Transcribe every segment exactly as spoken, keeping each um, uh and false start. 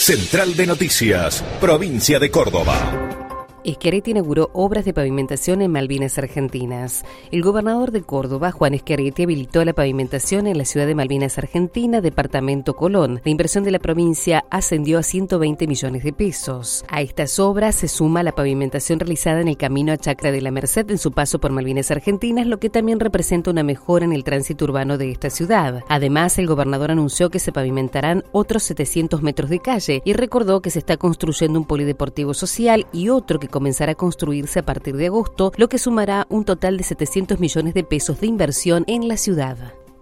Central de Noticias, provincia de Córdoba. Schiaretti inauguró obras de pavimentación en Malvinas Argentinas. El gobernador de Córdoba, Juan Schiaretti, habilitó la pavimentación en la ciudad de Malvinas Argentina, departamento Colón. La inversión de la provincia ascendió a ciento veinte millones de pesos. A estas obras se suma la pavimentación realizada en el camino a Chacra de la Merced en su paso por Malvinas Argentinas, lo que también representa una mejora en el tránsito urbano de esta ciudad. Además, el gobernador anunció que se pavimentarán otros setecientos metros de calle y recordó que se está construyendo un polideportivo social y otro que comenzará a construirse a partir de agosto, lo que sumará un total de setecientos millones de pesos de inversión en la ciudad.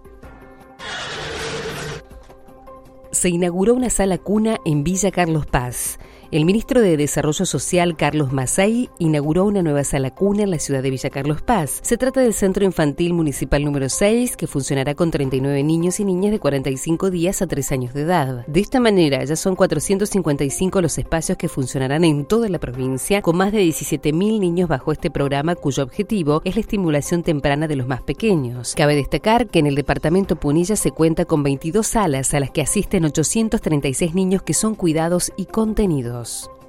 Se inauguró una sala cuna en Villa Carlos Paz. El ministro de Desarrollo Social, Carlos Mazzei, inauguró una nueva sala cuna en la ciudad de Villa Carlos Paz. Se trata del Centro Infantil Municipal número seis, que funcionará con treinta y nueve niños y niñas de cuarenta y cinco días a tres años de edad. De esta manera, ya son cuatrocientos cincuenta y cinco los espacios que funcionarán en toda la provincia, con más de diecisiete mil niños bajo este programa, cuyo objetivo es la estimulación temprana de los más pequeños. Cabe destacar que en el departamento Punilla se cuenta con veintidós salas a las que asisten ochocientos treinta y seis niños que son cuidados y contenidos.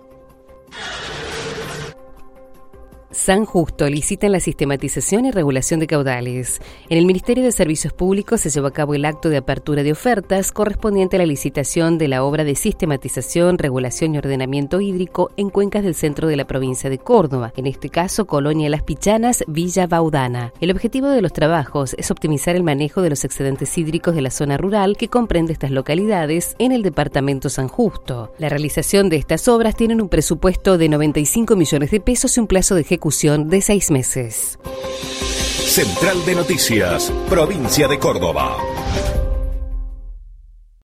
San Justo licita en la sistematización y regulación de caudales. En el Ministerio de Servicios Públicos se llevó a cabo el acto de apertura de ofertas correspondiente a la licitación de la obra de sistematización, regulación y ordenamiento hídrico en cuencas del centro de la provincia de Córdoba, en este caso Colonia Las Pichanas, Villa Baudana. El objetivo de los trabajos es optimizar el manejo de los excedentes hídricos de la zona rural que comprende estas localidades en el departamento San Justo. La realización de estas obras tiene un presupuesto de noventa y cinco millones de pesos y un plazo de ejecución de seis meses. Central de Noticias, provincia de Córdoba.